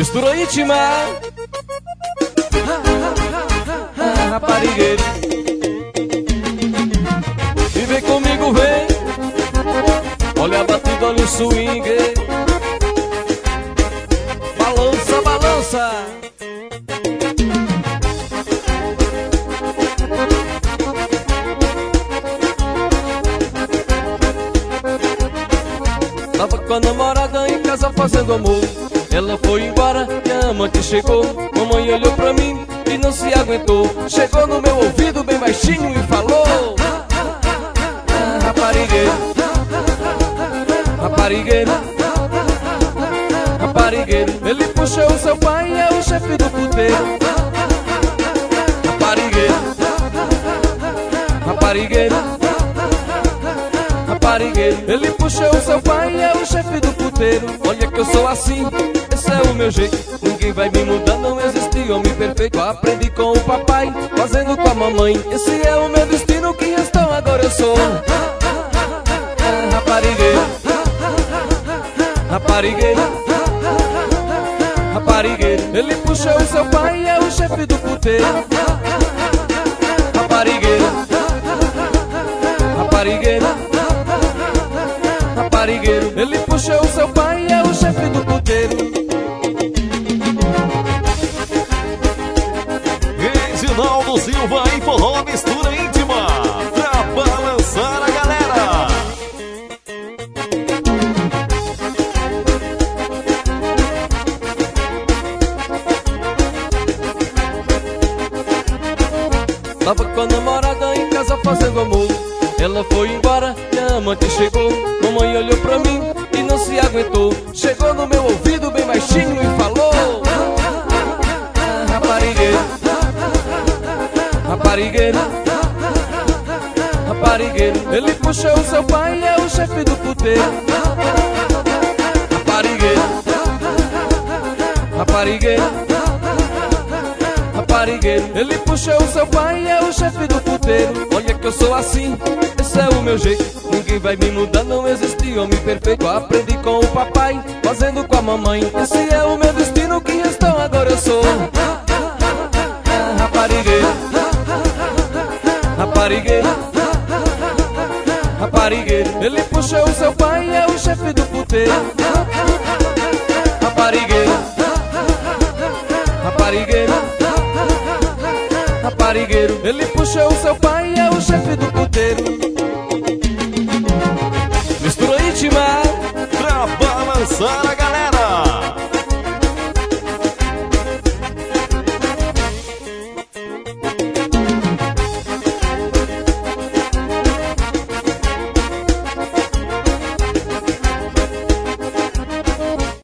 Mistura íntima, raparigueiro. E vem comigo, vem. Olha a batida, olha o swing. Balança, balança. Tava com a namorada em casa fazendo amor. Ela foi embora e a amante chegou. Mamãe olhou pra mim e não se aguentou. Chegou no meu ouvido bem baixinho e falou: raparigueiro, raparigueiro, raparigueiro. Ele puxou o seu pai, é o chefe do puteiro. Raparigueiro, raparigueiro, raparigueiro. Ele puxou o seu pai, é o chefe do puteiro. Olha que eu sou assim, esse é o meu jeito. Ninguém vai me mudar, não existe homem perfeito. Aprendi com o papai, fazendo com a mamãe. Esse é o meu destino, que restou agora eu sou. Raparigueiro, raparigueiro, raparigueiro. Ele puxou o seu pai, é o chefe do puteiro. Raparigueiro, raparigueiro, raparigueiro. Ele puxou o seu pai, é o chefe do puteiro. Reginaldo Silva e forró mistura íntima pra balançar a galera. Tava com a namorada em casa fazendo amor. Ela foi embora e a amante chegou. Mamãe olhou pra mim e não se aguentou. Chegou no meu ouvido bem baixinho e falou: raparigueiro, raparigueiro, raparigueiro. Ele puxou o seu pai, é o chefe do puteiro. Raparigueiro, raparigueiro, raparigueiro. Ele puxou o seu pai, é o chefe do puteiro. Olha que eu sou assim, esse é o meu jeito. Ninguém vai me mudar, não existe homem perfeito. Aprendi com o papai, fazendo com a mamãe. Esse é o meu destino, que restou agora eu sou. Raparigueiro, raparigueiro, raparigueiro. Ele puxou o seu pai, é o chefe do puteiro. Raparigueiro, raparigueiro, raparigueiro. Ele puxou o seu pai, é o chefe do puteiro. Mistura íntima pra balançar a